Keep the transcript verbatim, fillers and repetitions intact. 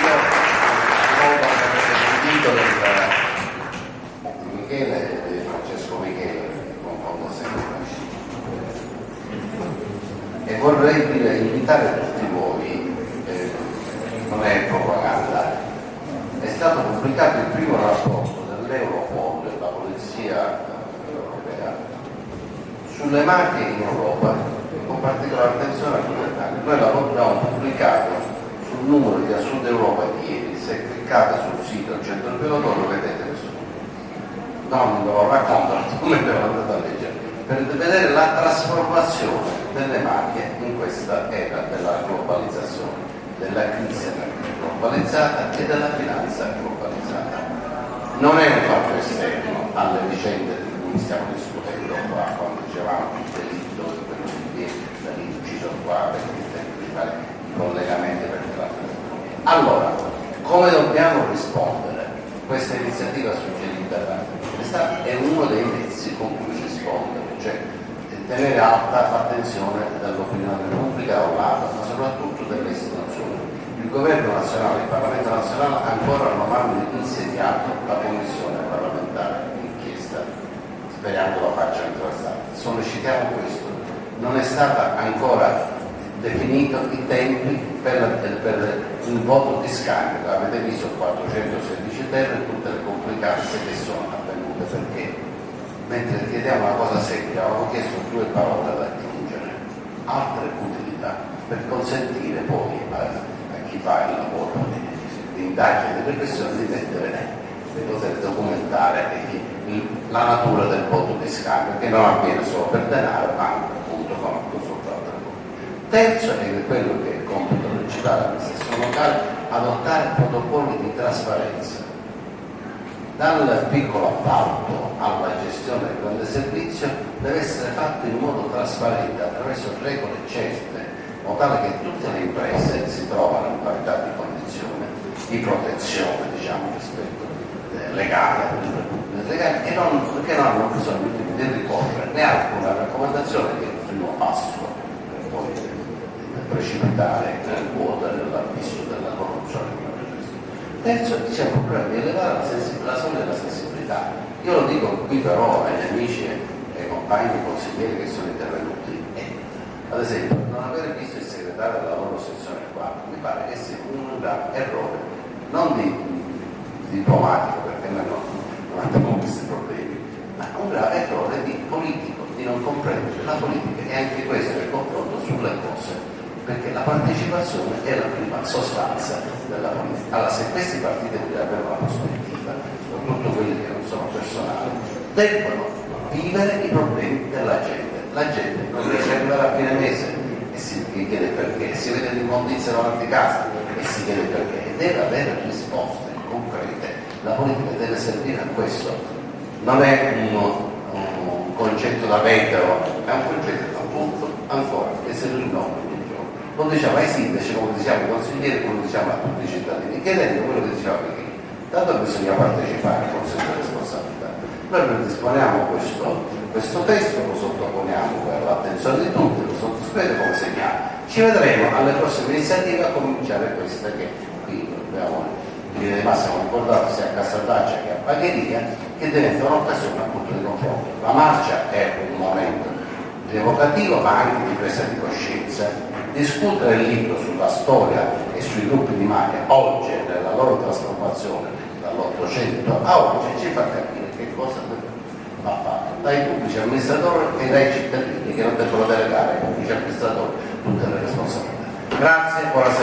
invito di Michele e di Francesco Michele, con confondo sempre, e vorrei dire, invitare tutti voi, eh, non è propaganda, è stato pubblicato il primo rapporto dell'Europol, la polizia europea, sulle mafie in Europa, con particolare attenzione a quelle italiane. Noi l'abbiamo pubblicato sul numero di A Sud Europa di ieri. Se cliccate sul sito al centro del lo vedete questo numero. Non ve lo racconto, come ve lo andate a leggere, per vedere la trasformazione delle mafie in questa era della globalizzazione, della crisi globalizzata e della finanza globalizzata. Non è un fatto esterno alle vicende di cui stiamo discutendo qua, quando dicevamo il delitto, da lì ucciso qua, perché di fare i collegamenti per la famiglia. Allora, come dobbiamo rispondere? Questa iniziativa suggerita è, è uno dei mezzi con cui rispondere, cioè tenere alta l'attenzione dell'opinione pubblica da un lato, ma soprattutto delle istituzioni. Il governo nazionale, il Parlamento nazionale ancora non hanno insediato la commissione parlamentare d'inchiesta, speriamo lo faccia entro l'estate. Sollecitiamo questo. Non è stata ancora definito i tempi per, per il voto di scambio. Avete visto quattrocentosedici ter e tutte le complicanze che sono avvenute, perché mentre chiediamo una cosa seria avevamo chiesto due parole da aggiungere, altre utilità, per consentire poi a, a chi fa il lavoro di indagine e di repressione di mettere, di poter documentare il, la natura del voto di scambio, che non avviene solo per denaro, ma anche appunto con consultato. Terzo è quello che è il compito principale dell'amministrazione locale: adottare protocolli di trasparenza. Dal piccolo appalto alla gestione del grande servizio deve essere fatto in modo trasparente, attraverso regole certe, in modo tale che tutte le imprese si trovano in parità di condizione, di protezione, diciamo, rispetto eh, legale, legale, e non, perché non hanno bisogno di ricorrere né alcuna raccomandazione, che è il primo passo per poi precipitare nel vuoto dell'abisso della corruzione. Terzo, c'è il problema di elevare la, la soglia della sensibilità. Io lo dico qui però ai amici e ai compagni consiglieri che sono intervenuti. Eh, ad esempio, non aver visto il segretario della loro sezione qua mi pare che sia un errore, non di, di diplomatico, perché noi non, non abbiamo questi problemi, ma un grave errore di politico, di non comprendere la politica, e anche questo è il confronto sulle cose, perché la partecipazione è la prima sostanza della politica. Allora, se questi partiti vogliono avere una prospettiva, soprattutto quelli che non sono personali, devono vivere i problemi della gente. La gente non riesce ad arrivare a fine mese e si chiede perché, si vede l'immondizia davanti a casa e si chiede perché, e deve avere risposte concrete. La politica deve servire a questo. Non è un, un concetto da vetro, è un concetto appunto ancora che se lui non lo diciamo ai sindaci, come diciamo ai consiglieri, come diciamo a tutti i cittadini, chiedendo quello che diceva Michele. Tanto bisogna partecipare con senso di responsabilità. Noi predisponiamo questo, questo testo, lo sottoponiamo per l'attenzione di tutti, lo sottoscrivete come segnale. Ci vedremo alle prossime iniziative, a cominciare questa che qui abbiamo in linea di massima ricordato sia a Casaldaccia che a Bagheria, che diventa un'occasione appunto di confronto. La marcia è un momento evocativo, ma anche di presa di coscienza. Discutere il libro sulla storia e sui gruppi di mafia oggi, nella loro trasformazione dall'Ottocento a oggi, ci fa capire che cosa va fatto dai pubblici amministratori e dai cittadini, che non devono delegare ai pubblici amministratori tutte le responsabilità. Grazie, buonasera.